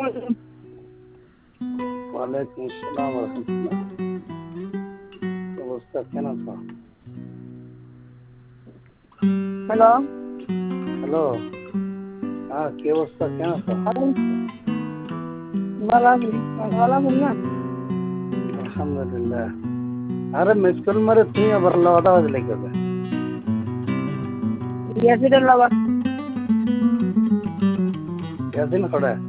ওয়ালাইকুম আসসালাম ওয়া রাহমাতুল্লাহ। কি অবস্থা, কেমন আছো? হ্যালো। হ্যালো। হ্যাঁ, কি অবস্থা, কেমন আছো? ভালো আছি। ভালো আছেন না? আলহামদুলিল্লাহ। আরে মিস কল মারে তুমি আবার কথা বাজলে কেবে? ইয়াসিরের লাভার। ইয়াসিন খড়া